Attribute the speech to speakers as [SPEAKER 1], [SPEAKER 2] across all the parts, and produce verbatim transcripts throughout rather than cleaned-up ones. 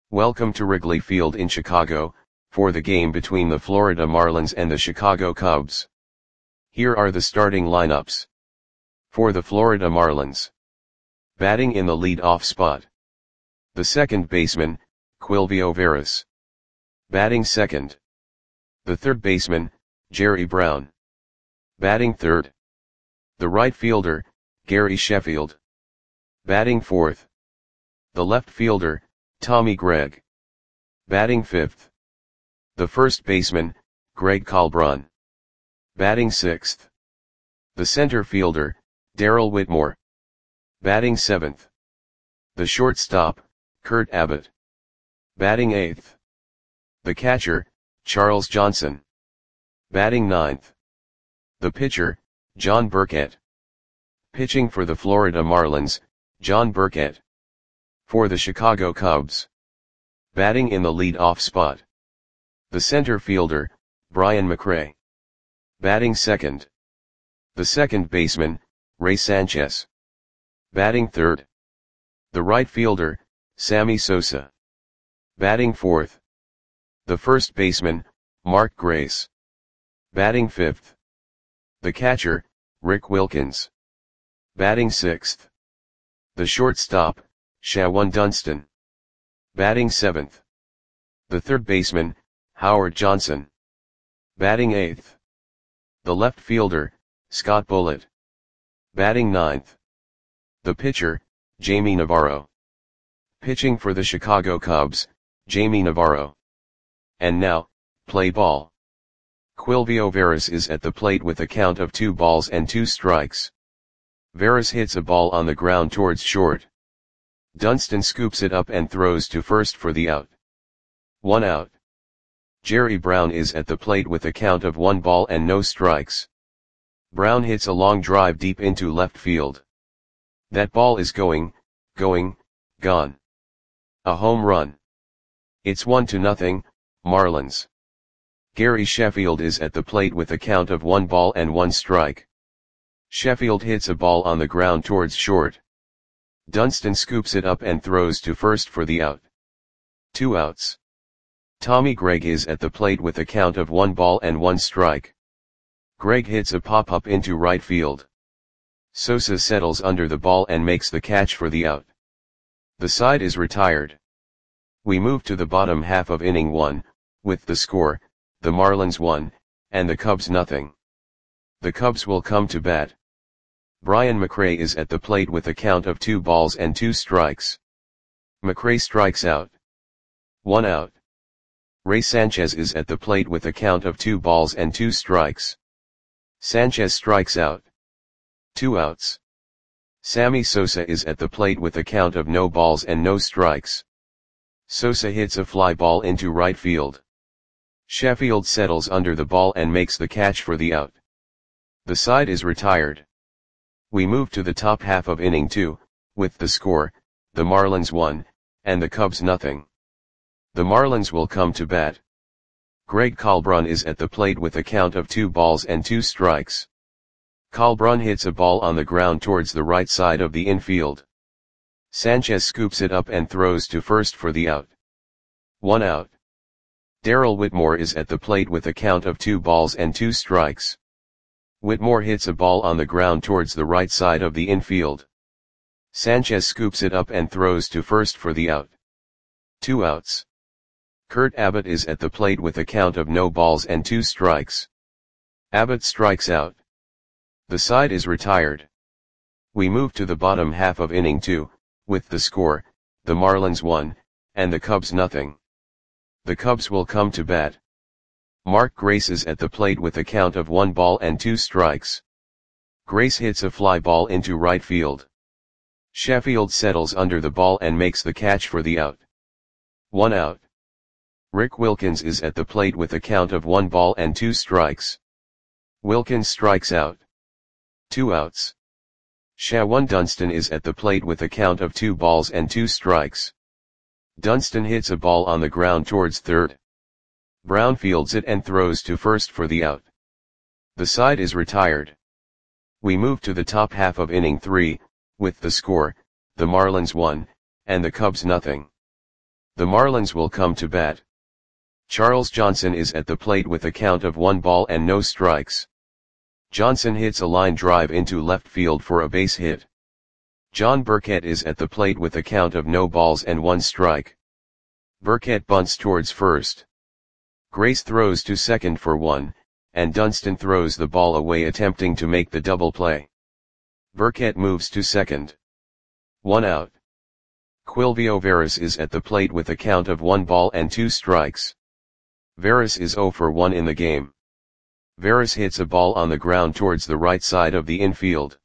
[SPEAKER 1] Welcome to Wrigley Field in Chicago, for the game between the Florida Marlins and the Chicago Cubs. Here are the starting lineups. For the Florida Marlins. Batting in the lead-off spot. The second baseman, Quilvio Veras. Batting second. The third baseman, Jerry Brown. Batting third. The right fielder, Gary Sheffield. Batting fourth. The left fielder, Tommy Gregg. Batting fifth. The first baseman, Greg Colbron. Batting sixth. The center fielder, Darrell Whitmore. Batting seventh. The shortstop, Kurt Abbott. Batting eighth. The catcher, Charles Johnson. Batting ninth. The pitcher, John Burkett. Pitching for the Florida Marlins, John Burkett. For the Chicago Cubs. Batting in the lead-off spot. The center fielder, Brian McRae. Batting second. The second baseman, Ray Sanchez. Batting third. The right fielder, Sammy Sosa. Batting fourth. The first baseman, Mark Grace. Batting fifth. The catcher, Rick Wilkins. Batting sixth. The shortstop, Shawon Dunston. Batting seventh. The third baseman, Howard Johnson. Batting eighth. The left fielder, Scott Bullitt. Batting ninth. The pitcher, Jamie Navarro. Pitching for the Chicago Cubs, Jamie Navarro. And now, play ball. Quilvio Veras is at the plate with a count of two balls and two strikes. Veras hits a ball on the ground towards short. Dunston scoops it up and throws to first for the out. One out. Jerry Brown is at the plate with a count of one ball and no strikes. Brown hits a long drive deep into left field. That ball is going, going, gone. A home run. It's one to nothing, Marlins. Gary Sheffield is at the plate with a count of one ball and one strike. Sheffield hits a ball on the ground towards short. Dunston scoops it up and throws to first for the out. Two outs. Tommy Gregg is at the plate with a count of one ball and one strike. Gregg hits a pop-up into right field. Sosa settles under the ball and makes the catch for the out. The side is retired. We move to the bottom half of inning one, with the score, the Marlins one, and the Cubs nothing. The Cubs will come to bat. Brian McRae is at the plate with a count of two balls and two strikes. McRae strikes out. One out. Ray Sanchez is at the plate with a count of two balls and two strikes. Sanchez strikes out. Two outs. Sammy Sosa is at the plate with a count of no balls and no strikes. Sosa hits a fly ball into right field. Sheffield settles under the ball and makes the catch for the out. The side is retired. We move to the top half of inning two, with the score, the Marlins one, and the Cubs nothing. The Marlins will come to bat. Greg Colbron is at the plate with a count of two balls and two strikes. Colbron hits a ball on the ground towards the right side of the infield. Sanchez scoops it up and throws to first for the out. One out. Darrell Whitmore is at the plate with a count of two balls and two strikes. Whitmore hits a ball on the ground towards the right side of the infield. Sanchez scoops it up and throws to first for the out. Two outs. Kurt Abbott is at the plate with a count of no balls and two strikes. Abbott strikes out. The side is retired. We move to the bottom half of inning two, with the score, the Marlins one, and the Cubs nothing. The Cubs will come to bat. Mark Grace is at the plate with a count of one ball and two strikes. Grace hits a fly ball into right field. Sheffield settles under the ball and makes the catch for the out. One out. Rick Wilkins is at the plate with a count of one ball and two strikes. Wilkins strikes out. Two outs. Shawon Dunston is at the plate with a count of two balls and two strikes. Dunston hits a ball on the ground towards third. Brown fields it and throws to first for the out. The side is retired. We move to the top half of inning three, with the score, the Marlins one, and the Cubs nothing. The Marlins will come to bat. Charles Johnson is at the plate with a count of one ball and no strikes. Johnson hits a line drive into left field for a base hit. John Burkett is at the plate with a count of no balls and one strike. Burkett bunts towards first. Grace throws to second for one, and Dunston throws the ball away attempting to make the double play. Burkett moves to second. One out. Quilvio Veras is at the plate with a count of one ball and two strikes. Veras is zero for one in the game. Veras hits a ball on the ground towards the right side of the infield.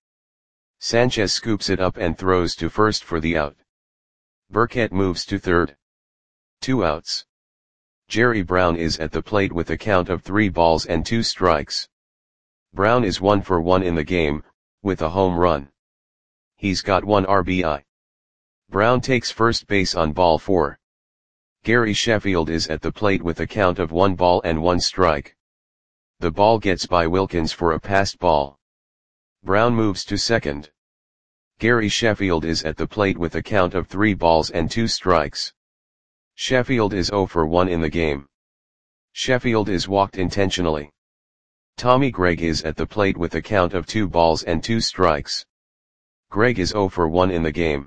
[SPEAKER 1] Sanchez scoops it up and throws to first for the out. Burkett moves to third. Two outs. Jerry Brown is at the plate with a count of three balls and two strikes. Brown is one for one in the game, with a home run. He's got one R B I. Brown takes first base on ball four. Gary Sheffield is at the plate with a count of one ball and one strike. The ball gets by Wilkins for a passed ball. Brown moves to second. Gary Sheffield is at the plate with a count of three balls and two strikes. Sheffield is zero for one in the game. Sheffield is walked intentionally. Tommy Gregg is at the plate with a count of two balls and two strikes. Gregg is zero for one in the game.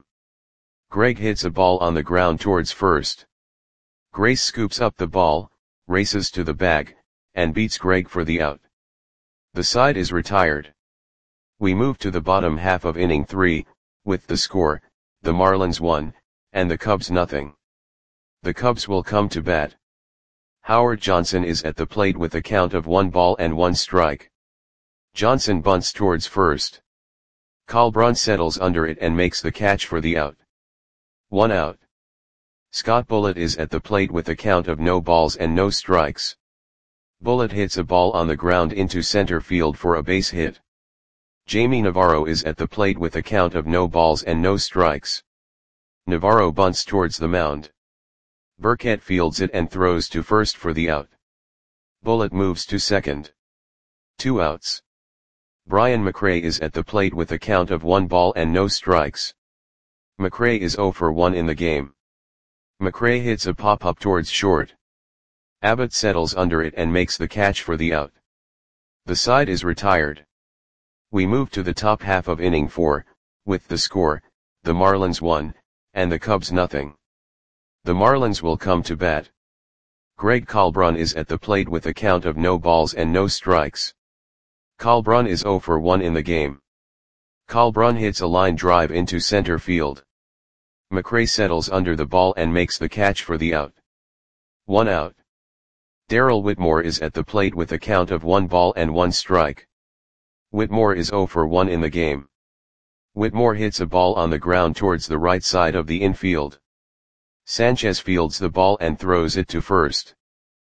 [SPEAKER 1] Gregg hits a ball on the ground towards first. Grace scoops up the ball, races to the bag, and beats Gregg for the out. The side is retired. We move to the bottom half of inning three, with the score, the Marlins one, and the Cubs nothing. The Cubs will come to bat. Howard Johnson is at the plate with a count of one ball and one strike. Johnson bunts towards first. Colbrun settles under it and makes the catch for the out. One out. Scott Bullitt is at the plate with a count of no balls and no strikes. Bullitt hits a ball on the ground into center field for a base hit. Jamie Navarro is at the plate with a count of no balls and no strikes. Navarro bunts towards the mound. Burkett fields it and throws to first for the out. Bullitt moves to second. Two outs. Brian McRae is at the plate with a count of one ball and no strikes. McRae is zero for one in the game. McRae hits a pop-up towards short. Abbott settles under it and makes the catch for the out. The side is retired. We move to the top half of inning four, with the score, the Marlins one, and the Cubs nothing. The Marlins will come to bat. Greg Colbrun is at the plate with a count of no balls and no strikes. Colbrun is zero for one in the game. Colbrun hits a line drive into center field. McRae settles under the ball and makes the catch for the out. One out. Darrell Whitmore is at the plate with a count of one ball and one strike. Whitmore is zero for one in the game. Whitmore hits a ball on the ground towards the right side of the infield. Sanchez fields the ball and throws it to first.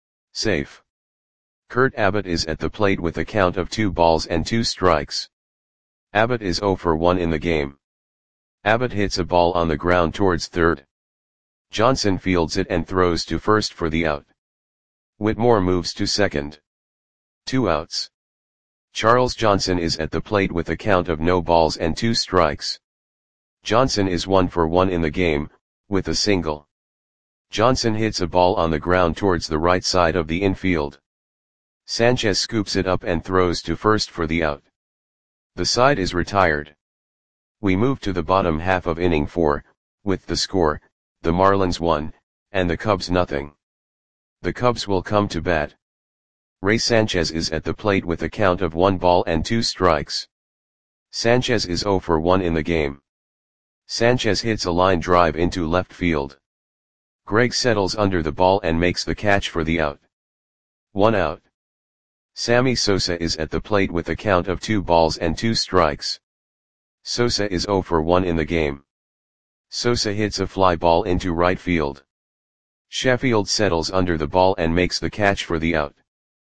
[SPEAKER 1] Safe. Kurt Abbott is at the plate with a count of two balls and two strikes. Abbott is zero for one in the game. Abbott hits a ball on the ground towards third. Johnson fields it and throws to first for the out. Whitmore moves to second. Two outs. Charles Johnson is at the plate with a count of no balls and two strikes. Johnson is one for one in the game, with a single. Johnson hits a ball on the ground towards the right side of the infield. Sanchez scoops it up and throws to first for the out. The side is retired. We move to the bottom half of inning four, with the score, the Marlins one, and the Cubs nothing. The Cubs will come to bat. Ray Sanchez is at the plate with a count of one ball and two strikes. Sanchez is zero for one in the game. Sanchez hits a line drive into left field. Gregg settles under the ball and makes the catch for the out. One out. Sammy Sosa is at the plate with a count of two balls and two strikes. Sosa is zero for one in the game. Sosa hits a fly ball into right field. Sheffield settles under the ball and makes the catch for the out.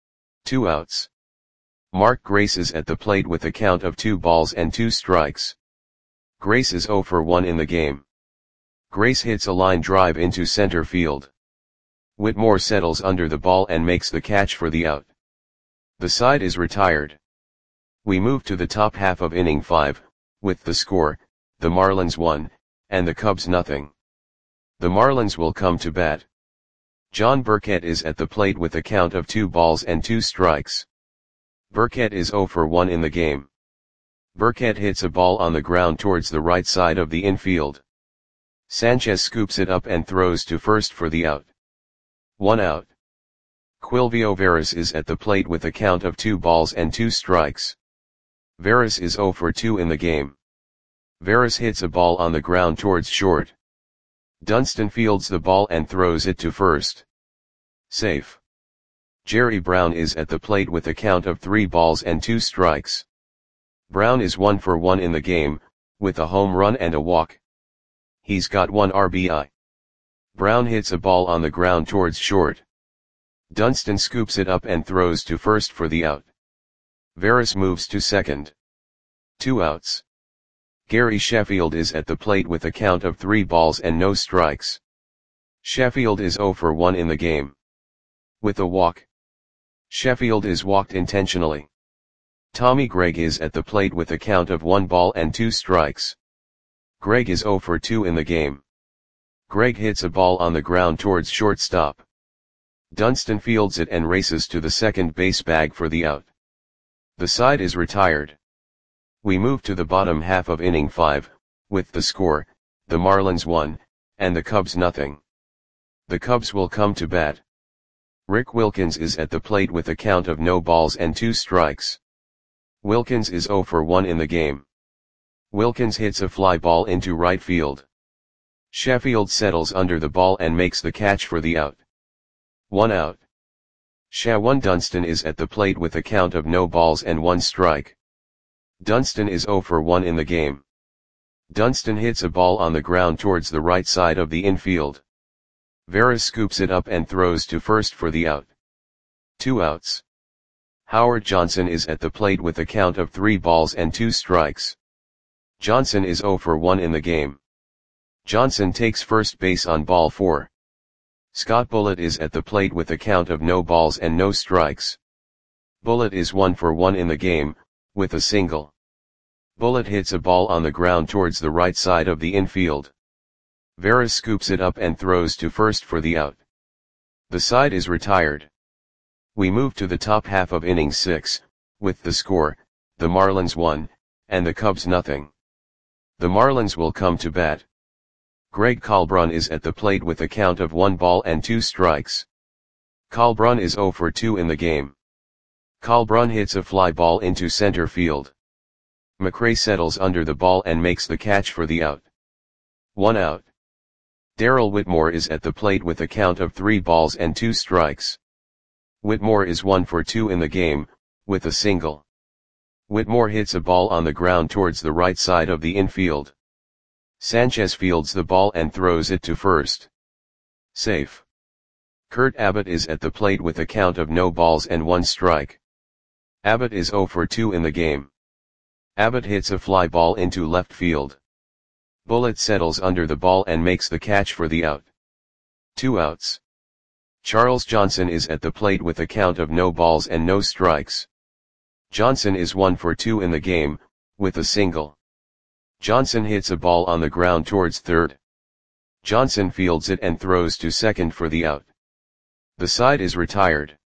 [SPEAKER 1] Two outs. Mark Grace is at the plate with a count of two balls and two strikes. Grace is zero for one in the game. Grace hits a line drive into center field. Whitmore settles under the ball and makes the catch for the out. The side is retired. We move to the top half of inning five, with the score, the Marlins one, and the Cubs nothing. The Marlins will come to bat. John Burkett is at the plate with a count of two balls and two strikes. Burkett is zero for one in the game. Burkett hits a ball on the ground towards the right side of the infield. Sanchez scoops it up and throws to first for the out. One out. Quilvio Veras is at the plate with a count of two balls and two strikes. Veras is zero for two in the game. Veras hits a ball on the ground towards short. Dunston fields the ball and throws it to first. Safe. Jerry Brown is at the plate with a count of three balls and two strikes. Brown is one for one in the game, with a home run and a walk. He's got one R B I. Brown hits a ball on the ground towards short. Dunston scoops it up and throws to first for the out. Veras moves to second. Two outs. Gary Sheffield is at the plate with a count of three balls and no strikes. Sheffield is zero for one in the game. With a walk. Sheffield is walked intentionally. Tommy Gregg is at the plate with a count of one ball and two strikes. Gregg is zero for two in the game. Gregg hits a ball on the ground towards shortstop. Dunston fields it and races to the second base bag for the out. The side is retired. We move to the bottom half of inning five, with the score, the Marlins one, and the Cubs nothing. The Cubs will come to bat. Rick Wilkins is at the plate with a count of no balls and two strikes. Wilkins is zero for one in the game. Wilkins hits a fly ball into right field. Sheffield settles under the ball and makes the catch for the out. One out. Shawan Dunston is at the plate with a count of no balls and one strike. Dunston is zero for one in the game. Dunston hits a ball on the ground towards the right side of the infield. Veras scoops it up and throws to first for the out. Two outs. Howard Johnson is at the plate with a count of three balls and two strikes. Johnson is zero for one in the game. Johnson takes first base on ball four. Scott Bullitt is at the plate with a count of no balls and no strikes. Bullitt is one for one in the game, with a single. Bullitt hits a ball on the ground towards the right side of the infield. Veras scoops it up and throws to first for the out. The side is retired. We move to the top half of inning six, with the score, the Marlins one, and the Cubs nothing. The Marlins will come to bat. Greg Kalbrun is at the plate with a count of one ball and two strikes. Kalbrun is zero for two in the game. Kalbrun hits a fly ball into center field. McRae settles under the ball and makes the catch for the out. One out. Darrell Whitmore is at the plate with a count of three balls and two strikes. Whitmore is one for two in the game, with a single. Whitmore hits a ball on the ground towards the right side of the infield. Sanchez fields the ball and throws it to first. Safe. Kurt Abbott is at the plate with a count of no balls and one strike. Abbott is zero for two in the game. Abbott hits a fly ball into left field. Bullitt settles under the ball and makes the catch for the out. Two outs. Charles Johnson is at the plate with a count of no balls and no strikes. Johnson is one for two in the game, with a single. Johnson hits a ball on the ground towards third. Johnson fields it and throws to second for the out. The side is retired.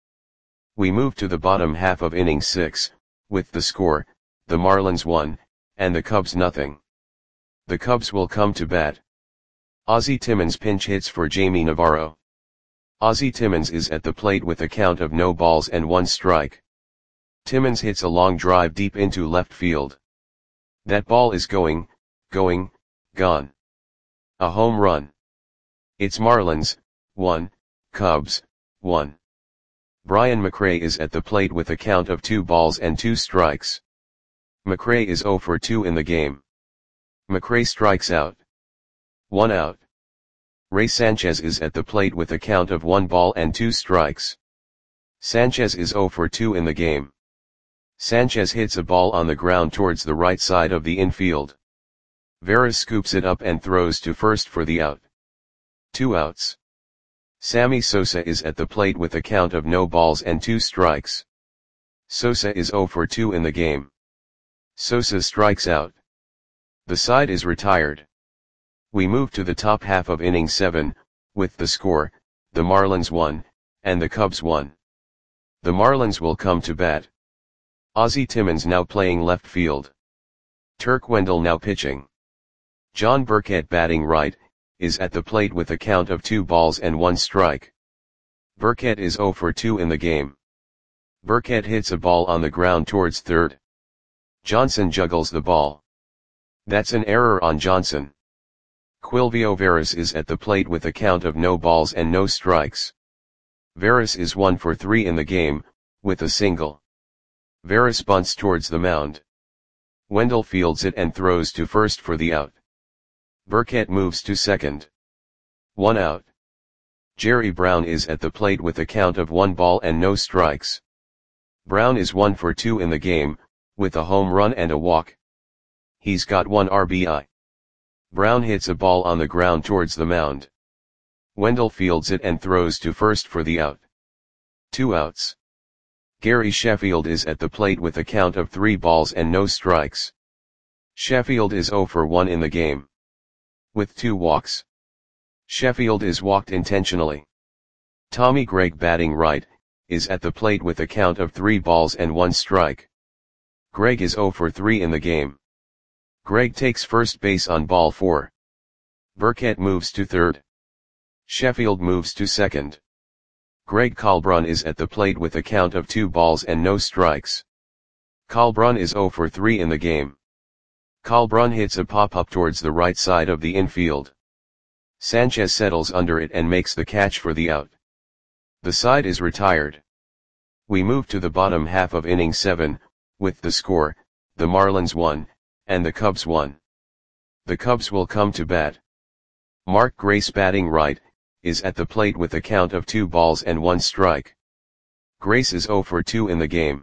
[SPEAKER 1] We move to the bottom half of inning six, with the score, the Marlins one, and the Cubs nothing. The Cubs will come to bat. Ozzie Timmons pinch hits for Jamie Navarro. Ozzie Timmons is at the plate with a count of no balls and one strike. Timmons hits a long drive deep into left field. That ball is going, going, gone. A home run. It's Marlins, one, Cubs, one. Brian McRae is at the plate with a count of two balls and two strikes. McRae is zero for two in the game. McRae strikes out. One out. Ray Sanchez is at the plate with a count of one ball and two strikes. Sanchez is zero for two in the game. Sanchez hits a ball on the ground towards the right side of the infield. Veras scoops it up and throws to first for the out. Two outs. Sammy Sosa is at the plate with a count of no balls and two strikes. Sosa is zero for two in the game. Sosa strikes out. The side is retired. We move to the top half of inning seven, with the score, the Marlins one, and the Cubs one. The Marlins will come to bat. Ozzie Timmons now playing left field. Turk Wendell now pitching. John Burkett batting right, is at the plate with a count of two balls and one strike. Burkett is oh for two in the game. Burkett hits a ball on the ground towards third. Johnson juggles the ball. That's an error on Johnson. Quilvio Veras is at the plate with a count of no balls and no strikes. Veras is one for three in the game, with a single. Veras bunts towards the mound. Wendell fields it and throws to first for the out. Burkett moves to second. One out. Jerry Brown is at the plate with a count of one ball and no strikes. Brown is one for two in the game, with a home run and a walk. He's got one R B I. Brown hits a ball on the ground towards the mound. Wendell fields it and throws to first for the out. Two outs. Gary Sheffield is at the plate with a count of three balls and no strikes. Sheffield is oh for one in the game. With two walks. Sheffield is walked intentionally. Tommy Gregg batting right, is at the plate with a count of three balls and one strike. Gregg is oh for three in the game. Gregg takes first base on ball four. Burkett moves to third. Sheffield moves to second. Greg Colbrun is at the plate with a count of two balls and no strikes. Colbrun is oh for three in the game. Colbrun hits a pop-up towards the right side of the infield. Sanchez settles under it and makes the catch for the out. The side is retired. We move to the bottom half of inning seven, with the score, the Marlins one, and the Cubs one. The Cubs will come to bat. Mark Grace batting right, is at the plate with a count of two balls and one strike. Grace is oh for two in the game.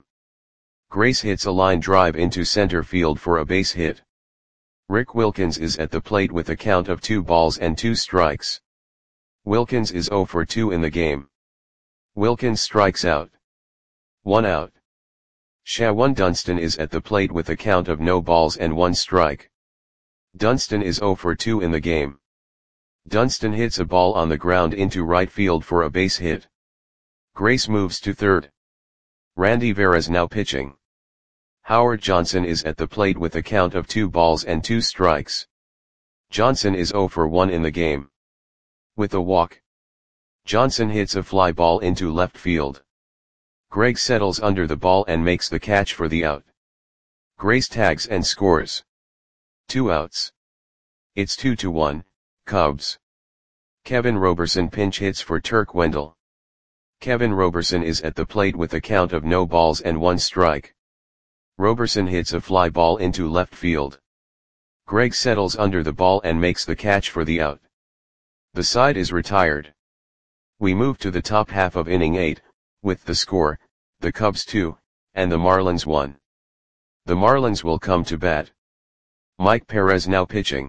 [SPEAKER 1] Grace hits a line drive into center field for a base hit. Rick Wilkins is at the plate with a count of two balls and two strikes. Wilkins is oh for two in the game. Wilkins strikes out. One out. Shawan Dunston is at the plate with a count of no balls and one strike. Dunston is oh for two in the game. Dunston hits a ball on the ground into right field for a base hit. Grace moves to third. Randy Veras now pitching. Howard Johnson is at the plate with a count of two balls and two strikes. Johnson is oh for one in the game. With a walk. Johnson hits a fly ball into left field. Gregg settles under the ball and makes the catch for the out. Grace tags and scores. Two outs. It's two to one, Cubs. Kevin Roberson pinch hits for Turk Wendell. Kevin Roberson is at the plate with a count of no balls and one strike. Roberson hits a fly ball into left field. Gregg settles under the ball and makes the catch for the out. The side is retired. We move to the top half of inning eight, with the score, the Cubs two, and the Marlins one. The Marlins will come to bat. Mike Perez now pitching.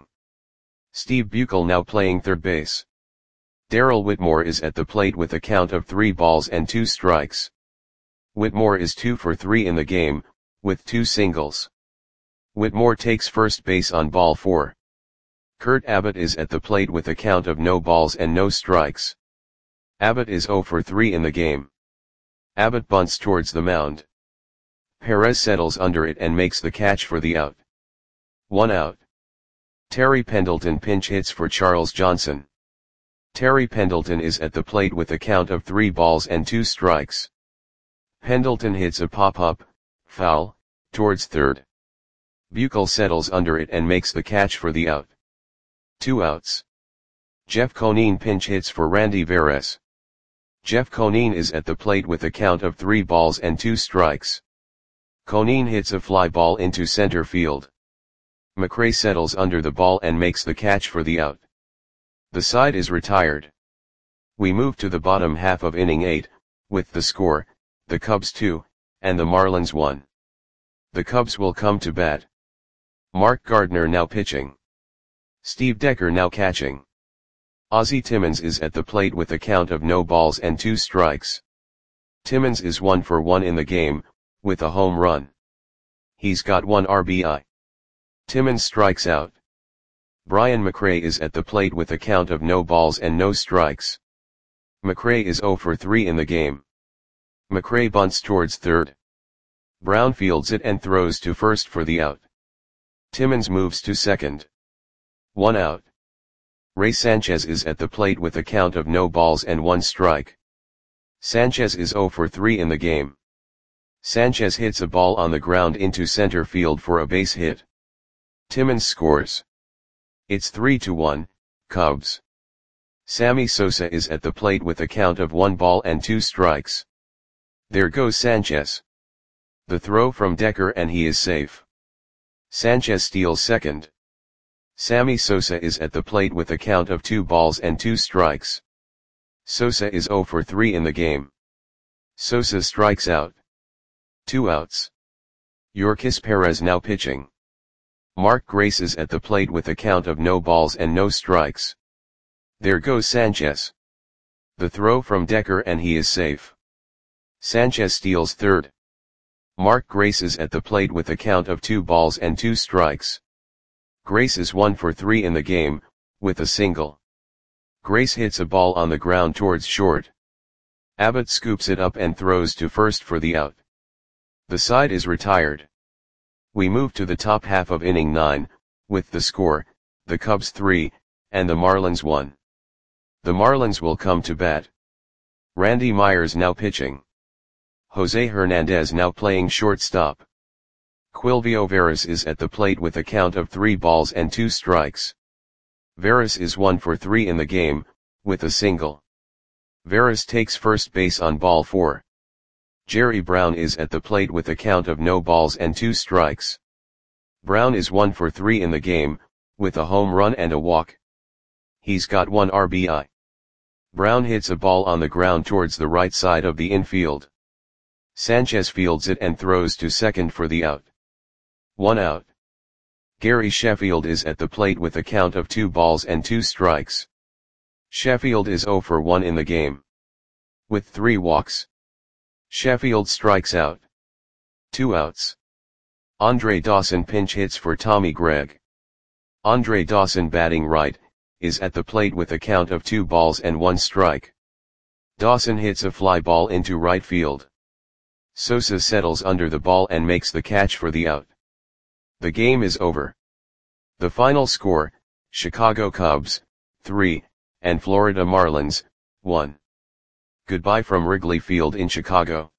[SPEAKER 1] Steve Buechel now playing third base. Darrell Whitmore is at the plate with a count of three balls and two strikes. Whitmore is two for three in the game, with two singles. Whitmore takes first base on ball four. Kurt Abbott is at the plate with a count of no balls and no strikes. Abbott is oh for three in the game. Abbott bunts towards the mound. Perez settles under it and makes the catch for the out. One out. Terry Pendleton pinch hits for Charles Johnson. Terry Pendleton is at the plate with a count of three balls and two strikes. Pendleton hits a pop-up, foul, towards third. Buechel settles under it and makes the catch for the out. Two outs. Jeff Conine pinch hits for Randy Veras. Jeff Conine is at the plate with a count of three balls and two strikes. Conine hits a fly ball into center field. McRae settles under the ball and makes the catch for the out. The side is retired. We move to the bottom half of inning eight, with the score, the Cubs two, and the Marlins one. The Cubs will come to bat. Mark Gardner now pitching. Steve Decker now catching. Ozzie Timmons is at the plate with a count of no balls and two strikes. Timmons is one for one in the game, with a home run. He's got one R B I. Timmons strikes out. Brian McRae is at the plate with a count of no balls and no strikes. McRae is zero for three in the game. McRae bunts towards third. Brown fields it and throws to first for the out. Timmons moves to second. One out. Ray Sanchez is at the plate with a count of no balls and one strike. Sanchez is zero for three in the game. Sanchez hits a ball on the ground into center field for a base hit. Timmons scores. It's three to one, Cubs. Sammy Sosa is at the plate with a count of one ball and two strikes. There goes Sanchez. The throw from Decker and he is safe. Sanchez steals second. Sammy Sosa is at the plate with a count of two balls and two strikes. Sosa is zero for three in the game. Sosa strikes out. Two outs. Yorkis Perez now pitching. Mark Grace is at the plate with a count of no balls and no strikes. There goes Sanchez. The throw from Decker and he is safe. Sanchez steals third. Mark Grace is at the plate with a count of two balls and two strikes. Grace is one for three in the game, with a single. Grace hits a ball on the ground towards short. Abbott scoops it up and throws to first for the out. The side is retired. We move to the top half of inning nine, with the score, the Cubs three, and the Marlins one. The Marlins will come to bat. Randy Myers now pitching. Jose Hernandez now playing shortstop. Quilvio Veras is at the plate with a count of three balls and two strikes. Veras is one for three in the game, with a single. Veras takes first base on ball four. Jerry Brown is at the plate with a count of no balls and two strikes. Brown is one for three in the game, with a home run and a walk. He's got one R B I. Brown hits a ball on the ground towards the right side of the infield. Sanchez fields it and throws to second for the out. One out. Gary Sheffield is at the plate with a count of two balls and two strikes. Sheffield is zero for one in the game. With three walks. Sheffield strikes out. Two outs. Andre Dawson pinch hits for Tommy Gregg. Andre Dawson batting right, is at the plate with a count of two balls and one strike. Dawson hits a fly ball into right field. Sosa settles under the ball and makes the catch for the out. The game is over. The final score, Chicago Cubs, three, and Florida Marlins, one. Goodbye from Wrigley Field in Chicago.